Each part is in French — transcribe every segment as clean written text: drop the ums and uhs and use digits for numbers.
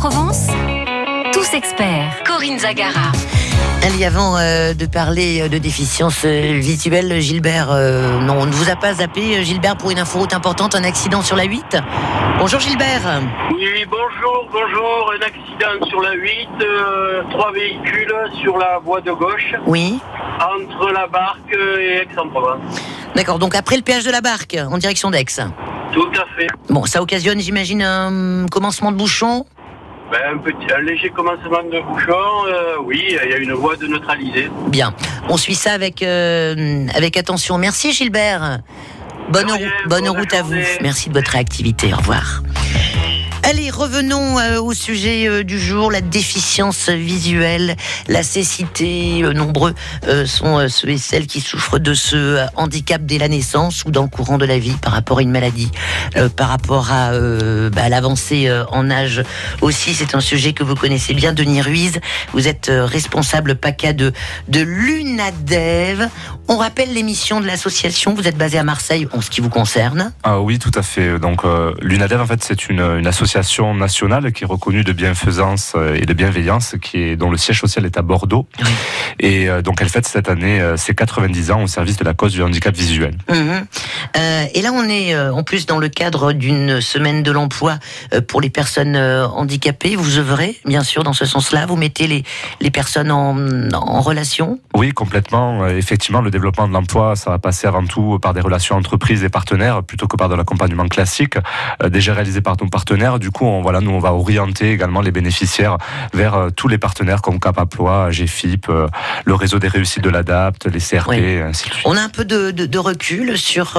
Provence, tous experts. Corinne Zagara. Allez, avant de parler de déficience visuelle, Gilbert, non, on ne vous a pas zappé, Gilbert, pour une info importante, un accident sur la 8. Bonjour Gilbert. Oui, bonjour, un accident sur la 8, 3 véhicules sur la voie de gauche. Oui. Entre la Barque et Aix-en-Provence. D'accord, donc après le péage de la Barque, en direction d'Aix. Tout à fait. Bon, ça occasionne, j'imagine, un commencement de bouchon. Un léger commencement de bouchon, oui, il y a une voie de neutraliser. Bien, on suit ça avec attention. Merci Gilbert. Bonne route à vous. Merci de votre réactivité. Au revoir. Allez, revenons au sujet du jour, la déficience visuelle, la cécité. Nombreux sont ceux et celles qui souffrent de ce handicap dès la naissance ou dans le courant de la vie par rapport à une maladie, par rapport à l'avancée en âge aussi. C'est un sujet que vous connaissez bien, Denis Ruiz. Vous êtes responsable PACA de l'UNADEV. On rappelle l'émission de l'association. Vous êtes basé à Marseille en ce qui vous concerne. Ah oui, tout à fait. Donc l'UNADEV, en fait, c'est une association nationale qui est reconnue de bienfaisance et de bienveillance, dont le siège social est à Bordeaux. Oui. Et donc elle fête cette année ses 90 ans au service de la cause du handicap visuel. Et là, on est en plus dans le cadre d'une semaine de l'emploi pour les personnes handicapées. Vous œuvrez, bien sûr, dans ce sens-là. Vous mettez les personnes en relation. Oui, complètement. Effectivement, le développement de l'emploi, ça va passer avant tout par des relations entreprises et partenaires, plutôt que par de l'accompagnement classique, déjà réalisé par nos partenaires. Du coup, on va orienter également les bénéficiaires vers tous les partenaires comme Cap Emploi, GFIP, le réseau des réussites de l'ADAPT, les CRP, oui. Ainsi de suite. On a un peu de recul sur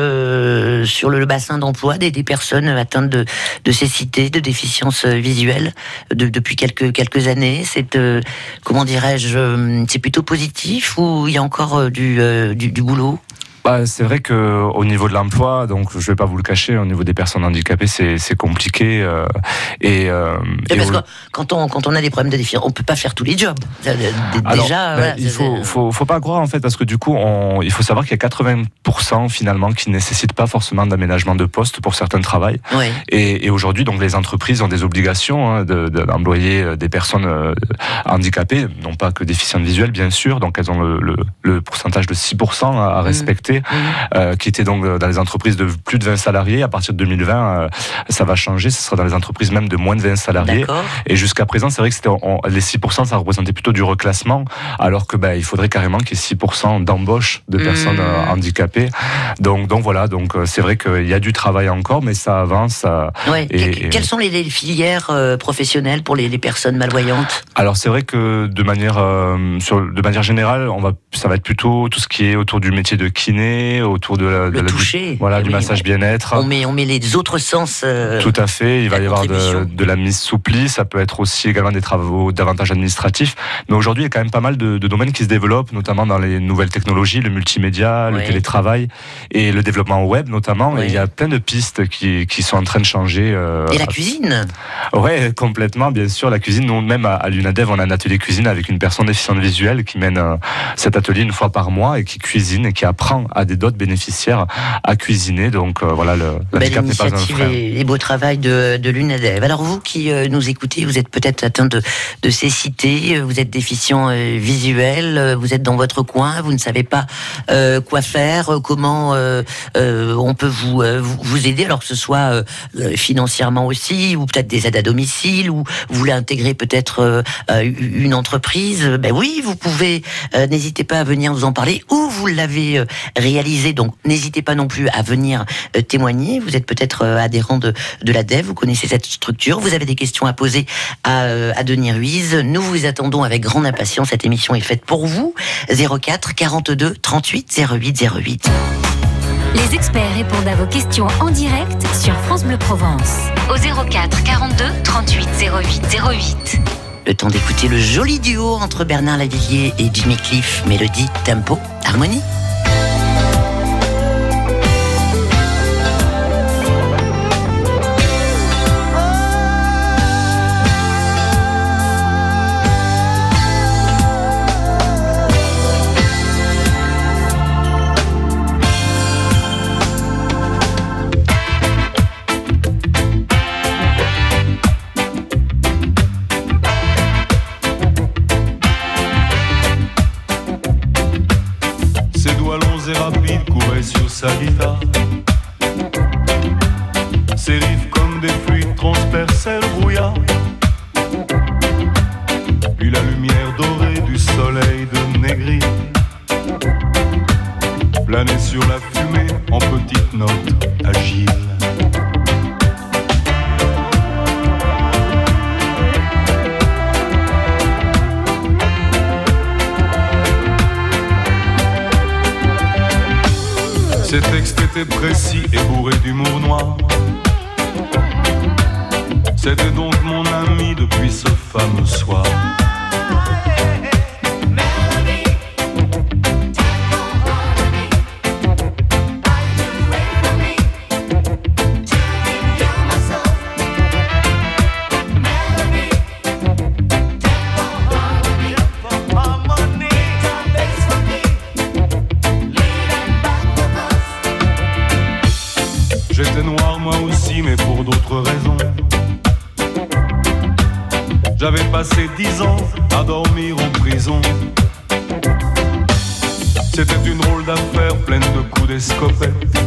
le bassin d'emploi des personnes atteintes de cécité, de déficience visuelle depuis quelques années. C'est comment dirais-je, c'est plutôt positif ou il y a encore du boulot? C'est vrai que au niveau de l'emploi, donc je vais pas vous le cacher, au niveau des personnes handicapées, c'est compliqué. Parce que quand on a des problèmes de déficience, on peut pas faire tous les jobs. Il faut pas croire en fait, parce que du coup, il faut savoir qu'il y a 80% finalement qui nécessitent pas forcément d'aménagement de poste pour certains travails. Oui. Et aujourd'hui, donc les entreprises ont des obligations d'employer des personnes handicapées, non pas que déficientes visuelles bien sûr. Donc elles ont le pourcentage de 6% à respecter. Qui était donc dans les entreprises de plus de 20 salariés. À partir de 2020, ça va changer, ce sera dans les entreprises même de moins de 20 salariés. D'accord. Et jusqu'à présent, c'est vrai que les 6%, ça représentait plutôt du reclassement, alors que il faudrait carrément qu'il y ait 6% d'embauche de personnes handicapées. Donc voilà, c'est vrai qu'il y a du travail encore, mais ça avance. Ouais. Quelles sont les filières professionnelles pour les personnes malvoyantes? Alors c'est vrai que de manière générale, ça va être plutôt tout ce qui est autour du métier de kiné, autour de toucher, du massage bien-être. On met les autres sens. Tout à fait. Il va y avoir de la mise sous pli. Ça peut être aussi également des travaux davantage administratifs. Mais aujourd'hui, il y a quand même pas mal de domaines qui se développent, notamment dans les nouvelles technologies, le multimédia, le télétravail et le développement web notamment. Oui. Et il y a plein de pistes qui sont en train de changer. Et la cuisine. Ouais, complètement. Bien sûr, la cuisine. Nous, même à l'UNADEV, on a un atelier cuisine avec une personne déficiente visuelle qui mène cet atelier une fois par mois et qui cuisine et qui apprend à d'autres bénéficiaires à cuisiner. Donc l'handicap n'est pas un frein. Et beau travail de l'UNADEV. Alors vous qui nous écoutez, vous êtes peut-être atteint de cécité, vous êtes déficient visuel, vous êtes dans votre coin, vous ne savez pas quoi faire, comment on peut vous aider, alors que ce soit financièrement aussi, ou peut-être des aides à domicile, ou vous voulez intégrer peut-être une entreprise. Oui, vous pouvez, n'hésitez pas à venir nous en parler, ou vous l'avez réalisé, donc n'hésitez pas non plus à venir témoigner. Vous êtes peut-être adhérent de l'ADEV, vous connaissez cette structure, vous avez des questions à poser à Denis Ruiz. Nous vous attendons avec grande impatience, cette émission est faite pour vous. 04 42 38 08 08. Les experts répondent à vos questions en direct sur France Bleu Provence au 04 42 38 08 08. Le temps d'écouter le joli duo entre Bernard Lavilliers et Jimmy Cliff. Mélodie, tempo, harmonie. sa guitare. Ses riffs comme des fluides transperçaient le brouillard. Puis la lumière dorée du soleil de Négri planait sur la fumée en petites notes agiles. Ses textes étaient précis et bourrés d'humour noir. C'était donc mon ami depuis ce fameux soir. J'étais noir moi aussi, mais pour d'autres raisons. J'avais passé 10 ans à dormir en prison. C'était une drôle d'affaire pleine de coups d'escopette,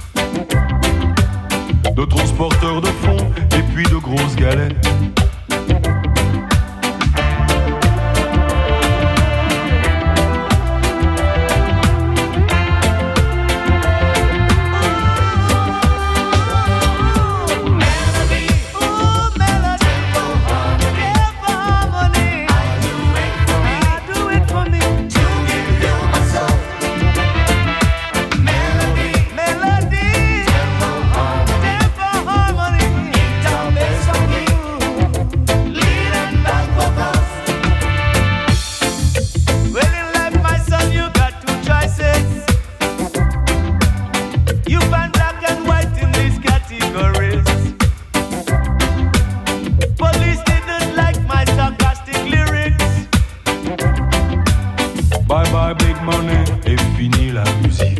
de transporteurs de fonds et puis de grosses galettes. Bye bye big money et fini la musique.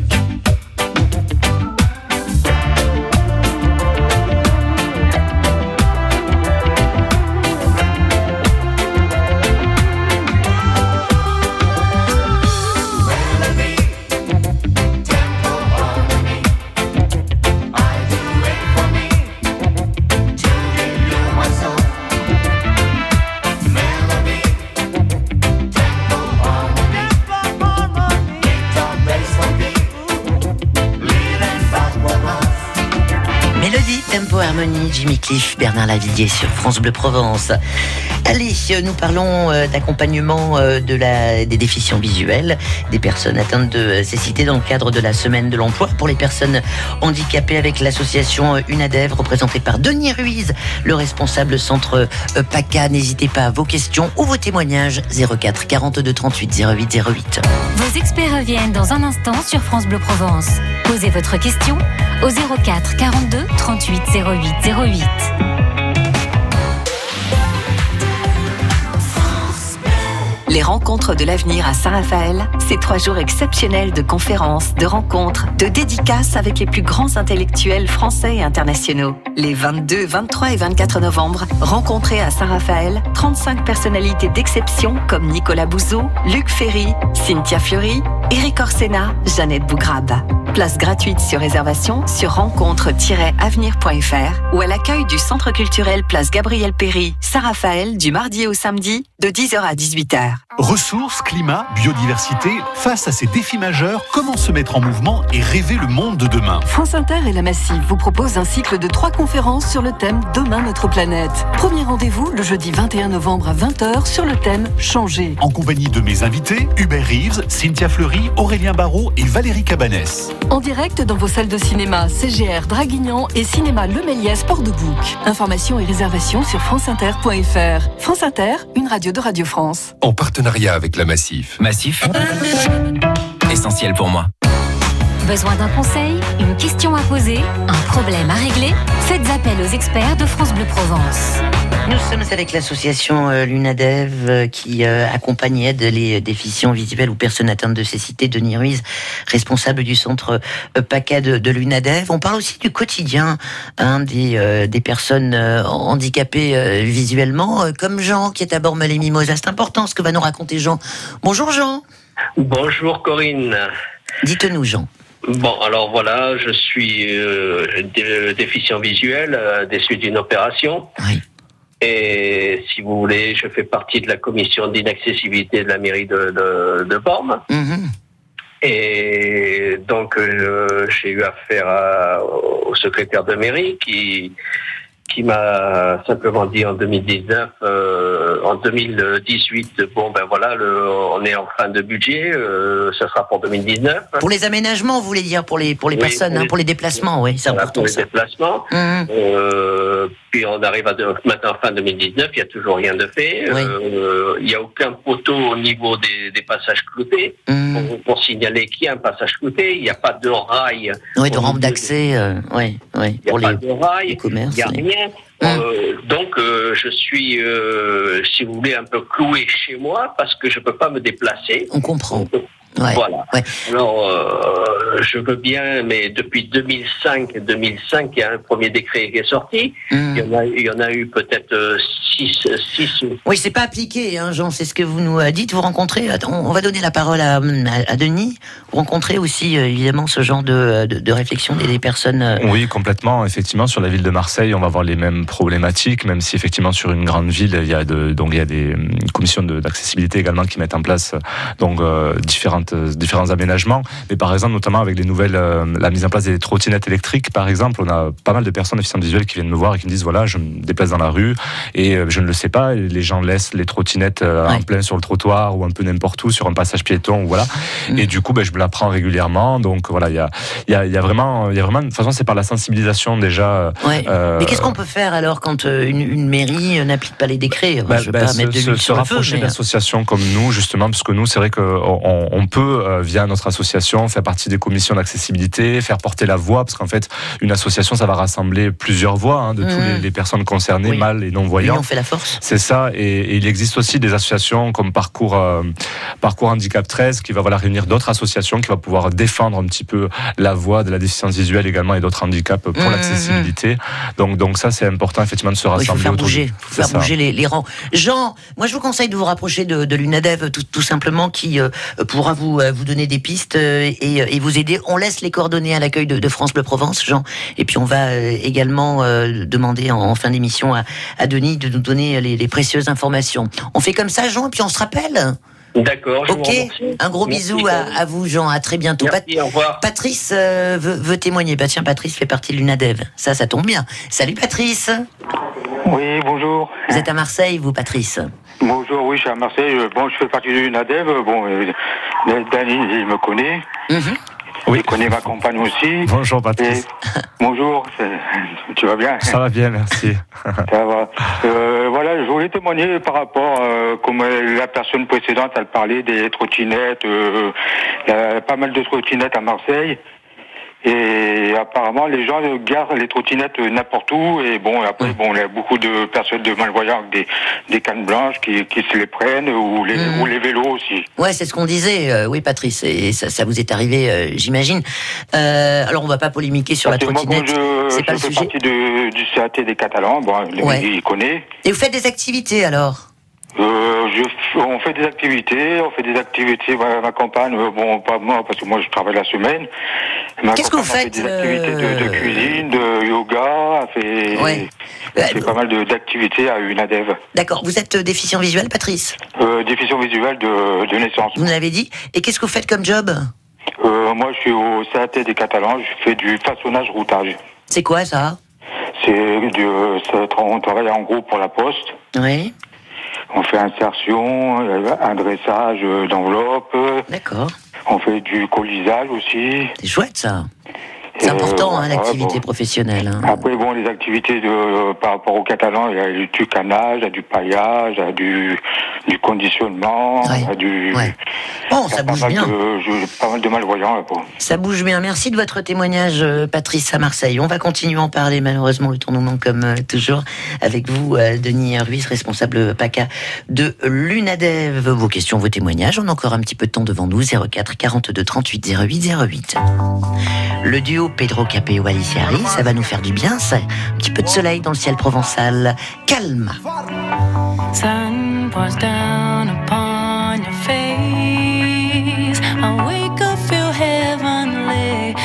Tempo Harmonie, Jimmy Cliff, Bernard Lavilliers sur France Bleu Provence. Allez, nous parlons d'accompagnement des déficients visuels, des personnes atteintes de cécité dans le cadre de la semaine de l'emploi pour les personnes handicapées avec l'association UNADEV représentée par Denis Ruiz, le responsable centre PACA. N'hésitez pas à vos questions ou vos témoignages 04 42 38 08 08. Vos experts reviennent dans un instant sur France Bleu Provence. Posez votre question au 04 42 38 08 08. Les rencontres de l'avenir à Saint-Raphaël, c'est 3 jours exceptionnels de conférences, de rencontres, de dédicaces avec les plus grands intellectuels français et internationaux. Les 22, 23 et 24 novembre, rencontrez à Saint-Raphaël 35 personnalités d'exception comme Nicolas Bouzeau, Luc Ferry, Cynthia Fleury, Éric Orsena, Jeannette Bougrabe. Place gratuite sur réservation sur rencontre-avenir.fr ou à l'accueil du Centre culturel Place Gabriel Péry, Saint-Raphaël, du mardi au samedi, de 10h à 18h. Ressources, climat, biodiversité, face à ces défis majeurs, comment se mettre en mouvement et rêver le monde de demain? France Inter et la Massif vous proposent un cycle de 3 conférences sur le thème Demain notre planète. Premier rendez-vous le jeudi 21 novembre à 20h sur le thème Changer. En compagnie de mes invités, Hubert Reeves, Cynthia Fleury, Aurélien Barraud et Valérie Cabanès. En direct dans vos salles de cinéma CGR Draguignan et Cinéma Le Méliès Port-de-Bouc. Informations et réservations sur franceinter.fr. France Inter, une radio de Radio France. En partenariat avec la Massif. Massif, essentiel pour moi. Besoin d'un conseil, une question à poser, un problème à régler? Faites appel aux experts de France Bleu Provence. Nous sommes avec l'association l'UNADEV qui accompagne et aide les déficients visuels ou personnes atteintes de cécité. Denis Ruiz, responsable du centre PACA de l'UNADEV. On parle aussi du quotidien des personnes handicapées visuellement, comme Jean qui est à Bormes-les-Mimosas. C'est important ce que va nous raconter Jean. Bonjour Jean. Bonjour Corinne. Dites-nous Jean. Bon, alors voilà, je suis déficient visuel à la suite d'une opération. Oui. Et si vous voulez, je fais partie de la commission d'inaccessibilité de la mairie de Bormes. Mm-hmm. Et donc, j'ai eu affaire au secrétaire de mairie qui m'a simplement dit en 2019, en 2018, bon ben voilà, on est en fin de budget, ça sera pour 2019. Pour les aménagements, vous voulez dire, pour les personnes, pour les déplacements, oui, c'est important. Pour les déplacements. Puis on arrive maintenant fin 2019, il n'y a toujours rien de fait. Oui. Il n'y a aucun poteau au niveau des passages cloutés pour signaler qu'il y a un passage clouté. Il n'y a pas de rail. Oui, de rampe d'accès. Oui. Il n'y a pas de rail. Il n'y a rien. Donc je suis, si vous voulez, un peu cloué chez moi parce que je ne peux pas me déplacer. On comprend. Ouais, voilà. Ouais. Alors, je veux bien, mais depuis 2005, il y a un premier décret qui est sorti. Il y en a eu peut-être 6. Oui, c'est pas appliqué, hein, Jean, c'est ce que vous nous dites. Vous rencontrez, on va donner la parole à Denis. Vous rencontrez aussi, évidemment, ce genre de réflexion des personnes. Oui, complètement. Effectivement, sur la ville de Marseille, on va avoir les mêmes problématiques, même si effectivement sur une grande ville, il y a des commissions d'accessibilité également qui mettent en place différents aménagements. Mais par exemple, notamment avec les nouvelles, la mise en place des trottinettes électriques, par exemple, on a pas mal de personnes déficientes visuelles qui viennent me voir et qui me disent voilà, je me déplace dans la rue et je ne le sais pas, les gens laissent les trottinettes en plein sur le trottoir ou un peu n'importe où sur un passage piéton, voilà. Et du coup, je me la prends régulièrement. Donc voilà, il y a vraiment, de toute façon, c'est par la sensibilisation déjà. Ouais. Mais qu'est-ce qu'on peut faire alors quand une mairie n'applique pas les décrets? Je ne veux pas mettre de l'huile sur le feu. Se rapprocher d'associations comme nous, justement, parce que nous, c'est vrai qu'on peut, via notre association, faire partie des commissions d'accessibilité, faire porter la voix, parce qu'en fait, une association, ça va rassembler plusieurs voix de toutes les personnes concernées, mâles et non-voyants. On fait la force. C'est ça, et il existe aussi des associations comme Parcours Handicap 13, qui va réunir d'autres associations, qui va pouvoir défendre un petit peu la voix de la déficience visuelle également et d'autres handicaps pour l'accessibilité. Donc ça, c'est important, effectivement, de se rassembler autour. Il faut faire bouger les rangs. Jean, moi, je vous conseille de vous rapprocher de l'UNADEV, tout simplement, qui pourra vous donner des pistes et vous aider. On laisse les coordonnées à l'accueil de France Bleu Provence, Jean, et puis on va également demander en fin d'émission à Denis de nous donner les précieuses informations. On fait comme ça, Jean, et puis on se rappelle. D'accord, je vous remercie. Un gros bisou à vous, Jean, à très bientôt. Merci, au revoir. Patrice veut témoigner. Tiens, Patrice fait partie de l'UNADEV. Ça tombe bien. Salut Patrice. Oui, bonjour. Vous êtes à Marseille, vous, Patrice? Bonjour, oui, je suis à Marseille. Je fais partie de l'UNADEV. Dani, il me connaît. Oui. Il connaît ma compagne aussi. Bonjour Patrice. Bonjour, tu vas bien? Ça va bien, merci. Ça va. Voilà, je voulais témoigner par rapport, comme la personne précédente, elle parlait des trottinettes. Il y a pas mal de trottinettes à Marseille. Et apparemment, les gens garent les trottinettes n'importe où. Et après, il y a beaucoup de personnes de malvoyants avec des cannes blanches qui se les prennent, ou les vélos aussi. Ouais, c'est ce qu'on disait. Oui, Patrice, et ça vous est arrivé, j'imagine. Alors, on va pas polémiquer sur la trottinette. C'est pas le sujet. Je fais partie du CAT des Catalans. Il connaît. Et vous faites des activités, alors? On fait des activités, ma compagne, pas moi, parce que moi je travaille la semaine. Qu'est-ce que vous faites? Elle fait des activités de cuisine, de yoga, elle fait pas mal d'activités à UNADEV. D'accord, vous êtes déficient visuel, Patrice? Déficient visuel de naissance. Vous l'avez dit. Et qu'est-ce que vous faites comme job? Moi je suis au CAT des Catalans, je fais du façonnage routage. C'est quoi ça? On travaille en gros pour la poste. Oui. On fait insertion, un dressage d'enveloppe. D'accord. On fait du colisage aussi. C'est chouette ça. C'est important, l'activité professionnelle. Après, les activités par rapport aux Catalans, il y a du tucanage, il y a du paillage, il y a du conditionnement, il y a du... Bon, ça bouge bien. Pas mal de malvoyants. Là, ça bouge bien. Merci de votre témoignage, Patrice, à Marseille. On va continuer à en parler, malheureusement, le temps nous manque comme toujours. Avec vous, Denis Ruiz, responsable PACA de l'UNADEV. Vos questions, vos témoignages. On a encore un petit peu de temps devant nous. 04 42 38 08 08. Le duo Pedro Capello Alicia Harris, ça va nous faire du bien. C'est un petit peu de soleil dans le ciel provençal. Calme. Sun pours down upon your face. I wake up, feel heavenly.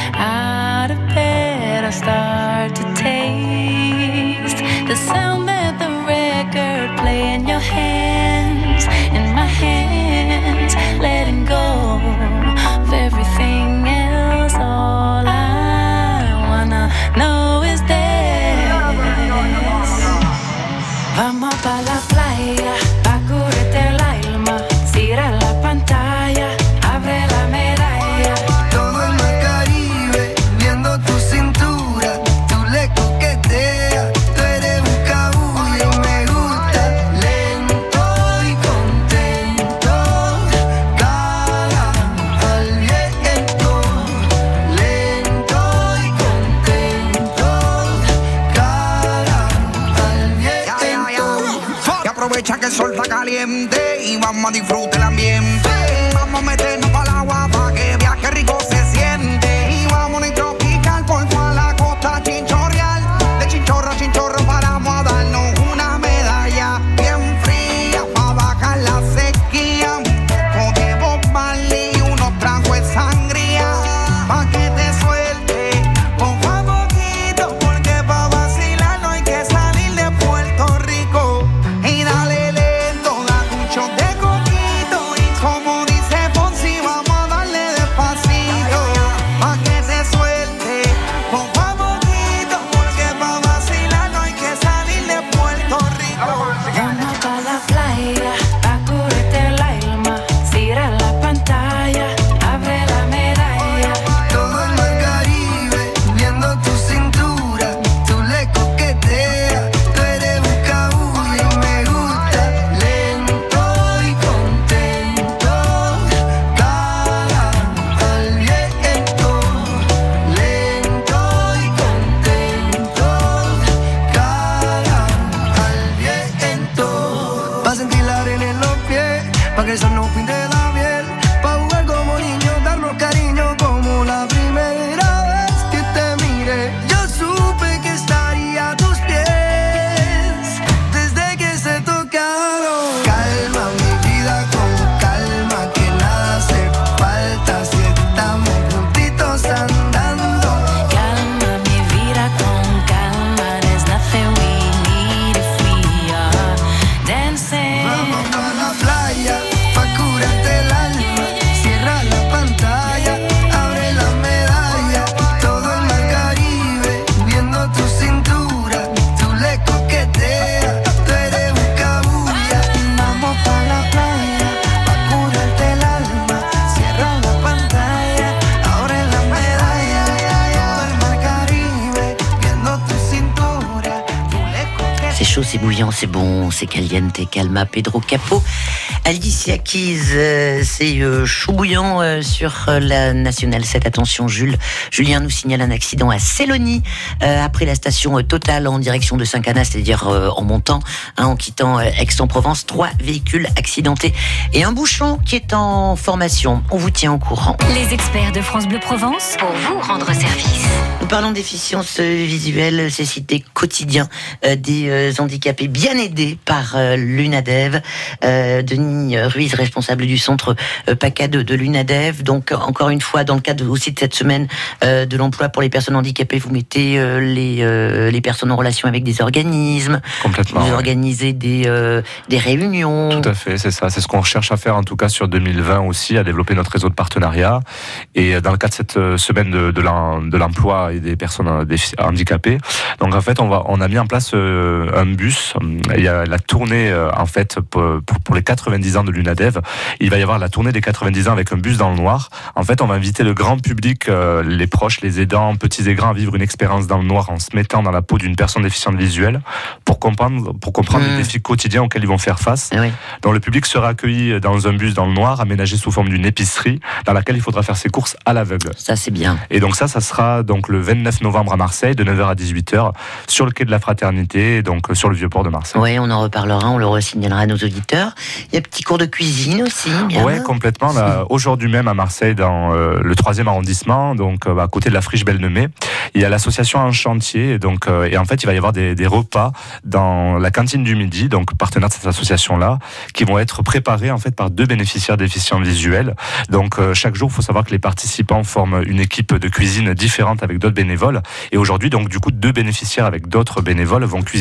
pa' la playa, pa' curarte el alma, cierra la pantalla, abre la medalla. Todo el mar Caribe, viendo tu cintura, tú le coqueteas, tú eres un cabullo y me gusta. Lento y contento, cara al viento. Lento y contento, cara al viento. Y aprovecha que el sol está caliente y vamos a disfrutar el ambiente. Vamos a meternos para el agua para que viaje rico se siente. Y vamos a tropical por toda la costa chinchorreal. De chinchorro a chinchorro paramos a darnos una medalla bien fría para bajar la sequía. Un poco de Bob Marley y unos tragos de sangría pa' que te suelte poco a poquito, porque pa' vacilar no hay que salir de Puerto Rico. Y dale lento, date un shot de coquito y como dice Fonsi, vamos a darle despacito pa' que te suelte poco a poquito, porque pa' vacilar no hay que salir de Puerto Rico. Vamos pa' la playa, pa' curarte el alma, cierra la pantalla, abre la medalla. Todo el mar Caribe, viendo tu cintura, tú le coqueteas, tú eres un cabullo y me gusta. Lento y contento, cara al viento. Lento y contento, cara al viento. Pa' sentir la arena en los pies, pa' que el sol nos pinte la piel, pa' jugar como niños, darnos cariño como la primera vez que te miré. Yo supe que estaría a tus pies desde que se tocaron. Calma mi vida con calma, que nada hace falta si estamos juntitos andando. Calma mi vida con calma, there's nothing we need if we are dancing. Vamos pa' la playa, pa' curarte el alma, cierra la pantalla, abre la medalla. Todo el mar Caribe, viendo tu cintura, tú le coqueteas, tú eres un cabulla. Vamos pa' la playa, pa' curarte el alma, cierra la pantalla, abre la medalla. Todo el mar Caribe, viendo tu cintura, tú le coqueteas. C'est chaud, c'est bouillant, c'est bon, c'est caliente, calma, Pedro Capó, Alicia Keys, c'est chaud bouillant sur la Nationale 7. Attention, Julien nous signale un accident à Célonie, après la station Total en direction de Saint-Cana, c'est-à-dire en montant, en quittant Aix-en-Provence. 3 véhicules accidentés et un bouchon qui est en formation. On vous tient au courant. Les experts de France Bleu Provence pour vous rendre service. Nous parlons déficience visuelle, cécité quotidien des handicapés bien aidés par l'UNADEV. Denis Ruiz, responsable du centre PACA de l'UNADEV. Donc encore une fois, dans le cadre aussi de cette semaine de l'emploi pour les personnes handicapées, vous mettez les personnes en relation avec des organismes. Complètement. Vous organisez des réunions. Tout à fait, c'est ça. C'est ce qu'on recherche à faire en tout cas sur 2020 aussi, à développer notre réseau de partenariats. Et dans le cadre de cette semaine de l'emploi et des personnes handicapées, donc en fait on a mis en place un bus. Il y a la tournée en fait pour les 90 ans de l'UNADEV. Il va y avoir la tournée des 90 ans avec un bus dans le noir. En fait, on va inviter le grand public, les proches, les aidants, petits et grands, à vivre une expérience dans le noir en se mettant dans la peau d'une personne déficiente visuelle pour comprendre les défis quotidiens auxquels ils vont faire face. Oui. Donc le public sera accueilli dans un bus dans le noir, aménagé sous forme d'une épicerie, dans laquelle il faudra faire ses courses à l'aveugle. Ça, c'est bien. Et donc ça sera donc le 29 novembre à Marseille, de 9h à 18h, sur le quai de la Fraternité, donc sur le Vieux-Port de Marseille. Oui, on en reparlera, on le resignalera à nos auditeurs. Il y a un petit cours de cuisine aussi. Oui, complètement. Là, aujourd'hui même à Marseille, dans le 3e arrondissement, donc à côté de la friche Bellemay, il y a l'association En Chantier. Donc, et en fait, il va y avoir des repas dans la cantine du midi, donc partenaire de cette association-là, qui vont être préparés en fait par 2 bénéficiaires déficients visuels. Donc chaque jour, il faut savoir que les participants forment une équipe de cuisine différente avec d'autres bénévoles. Et aujourd'hui, donc du coup, 2 bénéficiaires avec d'autres bénévoles vont cuisiner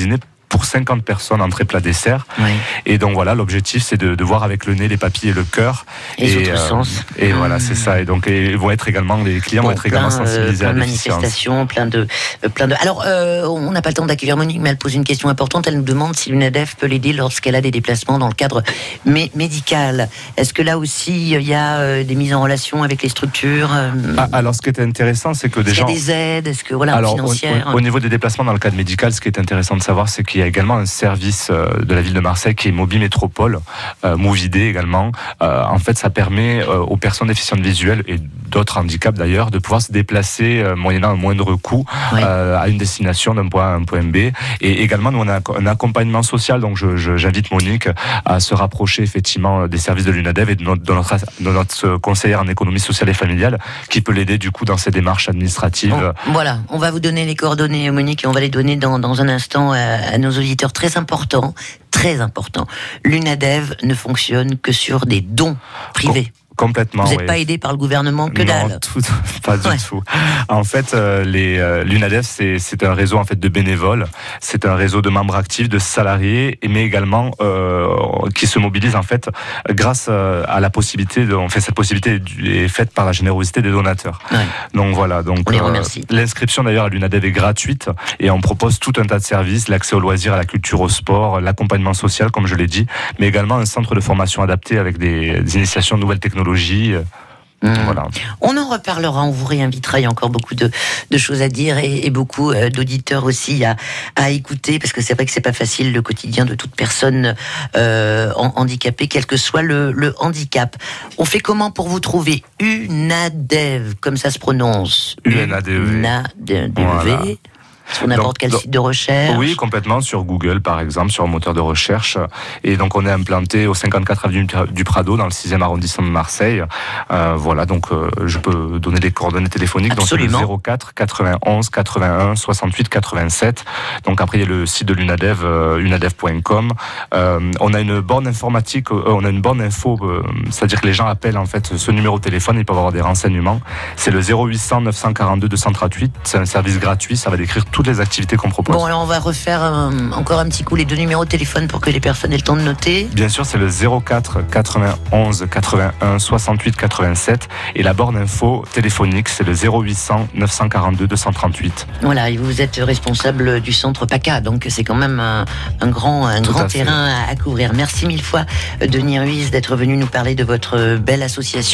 pour 50 personnes, entrée plat dessert. Oui. Et donc voilà, l'objectif c'est de voir avec le nez, les papilles et le cœur. Et autres sens. Et voilà, c'est ça. Et donc les clients vont être également sensibilisés à la manifestations, plein de. Alors, on n'a pas le temps d'accueillir Monique, mais elle pose une question importante. Elle nous demande si l'UNADEF peut l'aider lorsqu'elle a des déplacements dans le cadre médical. Est-ce que là aussi il y a des mises en relation avec les structures Alors, ce qui est intéressant, c'est que il y a des aides, est-ce que financières. Au niveau des déplacements dans le cadre médical, ce qui est intéressant de savoir, c'est qu'il y a également un service de la ville de Marseille qui est Mobi Métropole, Movidé également. En fait, ça permet aux personnes déficientes visuelles et d'autres handicaps d'ailleurs de pouvoir se déplacer moyennant un moindre coût à une destination d'un point A à un point B. Et également, nous on a un accompagnement social, donc j'invite Monique à se rapprocher effectivement des services de l'UNADEV et de notre conseillère en économie sociale et familiale qui peut l'aider du coup dans ses démarches administratives. Bon, voilà, on va vous donner les coordonnées, Monique, et on va les donner dans un instant à nos auditeurs. Très important. L'UNADEV ne fonctionne que sur des dons privés. Complètement. Vous n'êtes pas aidé par le gouvernement que dalle. Non, pas du tout. En fait, l'UNADEV, c'est un réseau en fait de bénévoles. C'est un réseau de membres actifs, de salariés, mais également qui se mobilisent en fait grâce à la possibilité. Cette possibilité est faite par la générosité des donateurs. Ouais. Donc voilà. Donc on les remercie. L'inscription d'ailleurs à l'UNADEV est gratuite et on propose tout un tas de services, l'accès aux loisirs, à la culture, au sport, l'accompagnement social, comme je l'ai dit, mais également un centre de formation adapté avec des initiations de nouvelles technologies. Voilà. On en reparlera, on vous réinvitera, il y a encore beaucoup de choses à dire et beaucoup d'auditeurs aussi à écouter, parce que c'est vrai que c'est pas facile le quotidien de toute personne handicapée, quel que soit le handicap. On fait comment pour vous trouver? UNADEV, comme ça se prononce. UNADEV. Voilà. Sur n'importe quel site de recherche. Oui, complètement, sur Google par exemple, sur un moteur de recherche. Et donc on est implanté au 54 avenue du Prado, dans le 6e arrondissement de Marseille. Voilà, donc je peux donner les coordonnées téléphoniques. Absolument. Donc 04 91 81 68 87. Donc après il y a le site de l'UNADEV, unadev.com. On a une borne informatique, on a une borne info, c'est-à-dire que les gens appellent en fait ce numéro de téléphone, ils peuvent avoir des renseignements. C'est le 0800 942 238. C'est un service gratuit, ça va décrire toutes les activités qu'on propose. Bon, alors on va refaire encore un petit coup les deux numéros de téléphone pour que les personnes aient le temps de noter. Bien sûr, c'est le 04 91 81 68 87 et la borne info téléphonique, c'est le 0800 942 238. Voilà, et vous êtes responsable du centre PACA, donc c'est quand même un grand terrain à couvrir. Merci mille fois, Denis Ruiz, d'être venu nous parler de votre belle association.